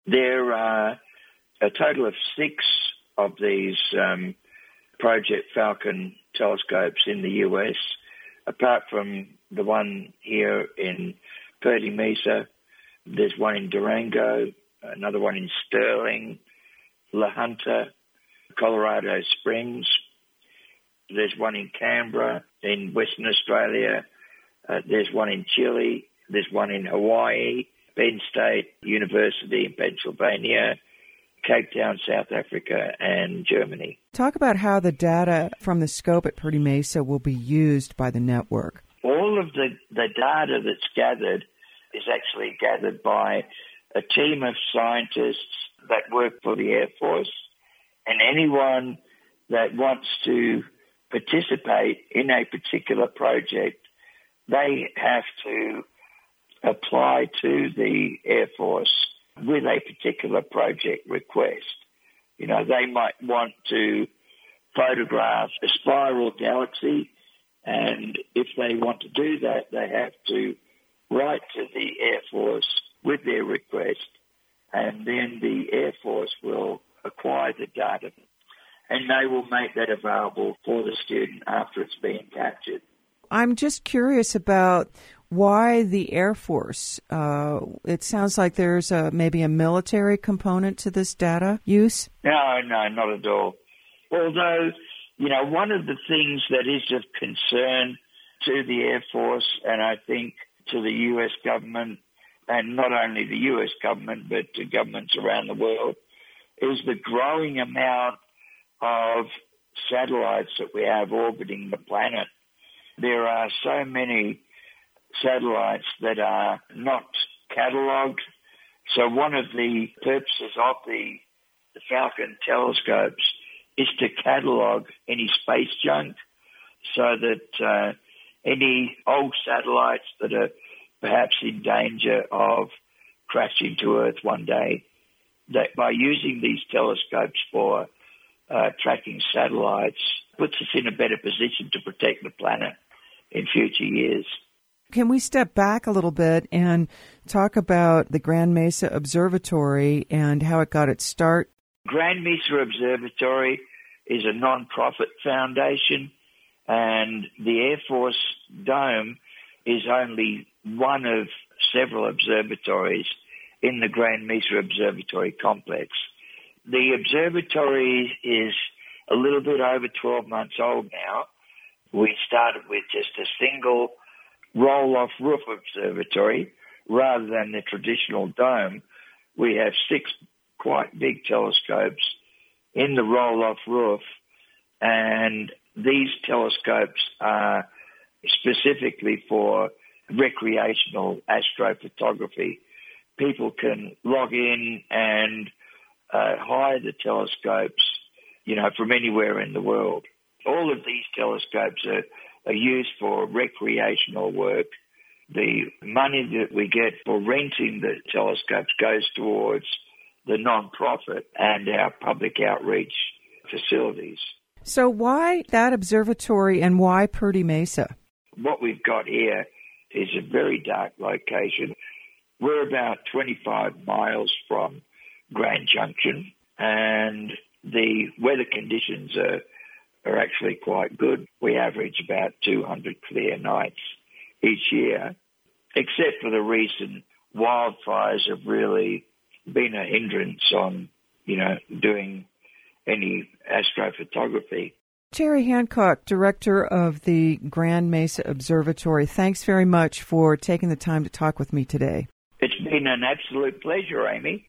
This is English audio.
There are a total of 6 of these Project Falcon telescopes in the US, apart from the one here in Perdy Mesa. There's one in Durango, another one in Sterling, La Junta, Colorado Springs. There's one in Canberra in Western Australia. There's one in Chile. There's one in Hawaii, Penn State University in Pennsylvania, Cape Town, South Africa, and Germany. Talk about how the data from the scope at Perdy Mesa will be used by the network. All of the data that's gathered is actually gathered by a team of scientists that work for the Air Force, and anyone that wants to participate in a particular project, they have to apply to the Air Force with a particular project request. You know, they might want to photograph a spiral galaxy, and if they want to do that, they have to write to the Air Force with their request, and then the Air Force will acquire the data, and they will make that available for the student after it's been captured. I'm just curious about why the Air Force. It sounds like there's maybe a military component to this data use. No, not at all. Although, you know, one of the things that is of concern to the Air Force, and I think to the U.S. government, and not only the U.S. government, but to governments around the world, is the growing amount of satellites that we have orbiting the planet. There are so many satellites that are not catalogued. So one of the purposes of the Falcon telescopes is to catalogue any space junk so that any old satellites that are perhaps in danger of crashing to Earth one day, that by using these telescopes for tracking satellites puts us in a better position to protect the planet in future years. Can we step back a little bit and talk about the Grand Mesa Observatory and how it got its start? Grand Mesa Observatory is a non-profit foundation, and the Air Force Dome is only one of several observatories in the Grand Mesa Observatory complex. The observatory is a little bit over 12 months old now. We started with just a single roll-off roof observatory rather than the traditional dome. We have 6 quite big telescopes in the roll-off roof, and these telescopes are specifically for recreational astrophotography. People can log in and hire the telescopes, you know, from anywhere in the world. All of these telescopes are used for recreational work. The money that we get for renting the telescopes goes towards the non-profit and our public outreach facilities. So why that observatory and why Perdy Mesa? What we've got here is a very dark location. We're about 25 miles from Grand Junction, and the weather conditions are actually quite good. We average about 200 clear nights each year, except for the recent wildfires have really been a hindrance on, you know, doing any astrophotography. Terry Hancock, Director of the Grand Mesa Observatory, thanks very much for taking the time to talk with me today. It's been an absolute pleasure, Amy.